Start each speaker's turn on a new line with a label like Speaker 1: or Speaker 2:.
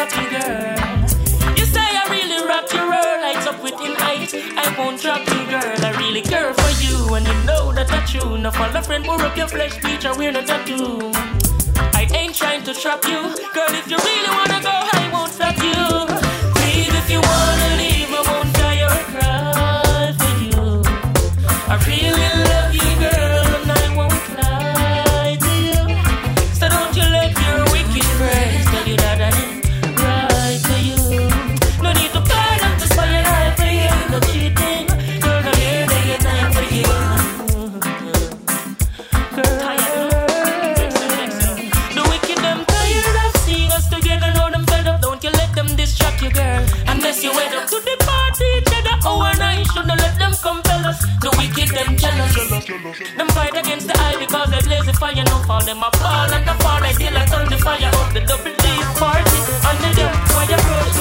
Speaker 1: drop you, girl. You say I really rock your world, lights up within height. I won't drop you, girl. I really care for you, and you know that that's true. Now follow friend, pour up your flesh, bleach, or wear no tattoo. I ain't trying to trap you, girl. If you really wanna go, I won't stop you. Please, if you wanna leave, I won't die or cry for you. I really love you, girl, and I won't lie to you. So don't you let your wicked friends tell you that I didn't right to you. No need to burn up to spoil your life for you. No cheating, girl, I'm here day and night for you. Girl, the wicked them tired of seeing us together. Now them fed up, don't you let them distract you, girl. Unless you went up to the party, cheddar, oh and I shouldn't let them compel us. The wicked them jealous. Them fight against the eye because they blaze the fire. No fall them a fall and the fall.